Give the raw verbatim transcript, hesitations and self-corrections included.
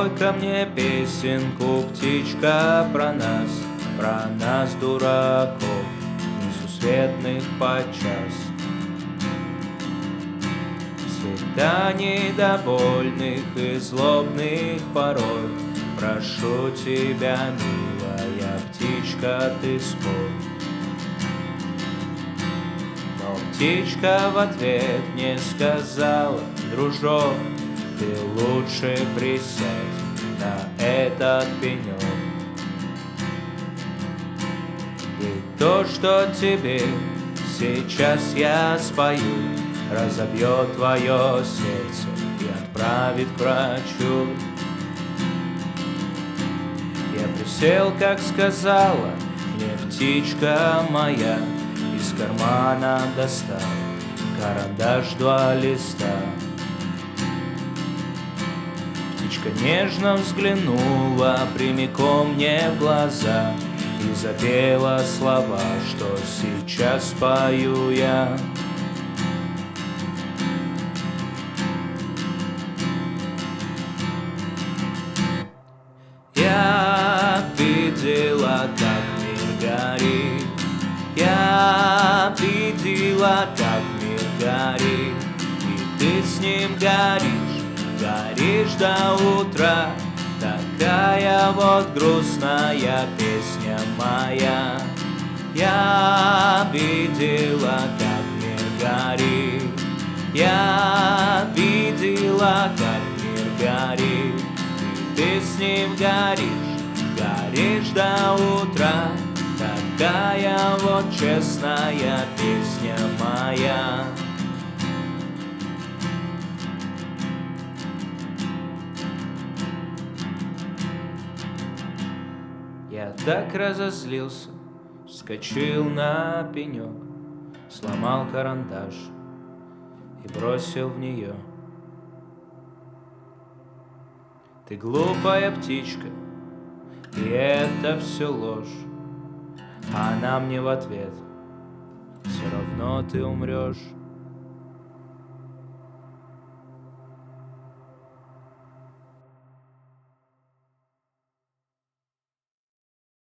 Спой ко мне песенку, птичка, про нас, про нас, дураков, несусветных подчас. Всегда недовольных и злобных порой. Прошу тебя, милая птичка, ты спой. Но птичка в ответ мне сказала: дружок, ты лучше присядь на этот пенек. И то, что тебе сейчас я спою, разобьет твое сердце и отправит к врачу. Я присел, как сказала мне птичка моя, из кармана достал карандаш, два листа. Птичка нежно взглянула прямиком мне в глаза и запела слова, что сейчас спою я. Я видела, как мир горит, я видела, как мир горит, и ты с ним горишь, горишь до утра. Такая вот грустная песня моя. Я видела, как мир горит, я видела, как мир горит, и ты с ним горишь, горишь до утра. Такая вот честная песня моя. Я так разозлился, вскочил на пенек, сломал карандаш и бросил в нее. Ты глупая птичка, и это все ложь. А она мне в ответ: все равно ты умрешь.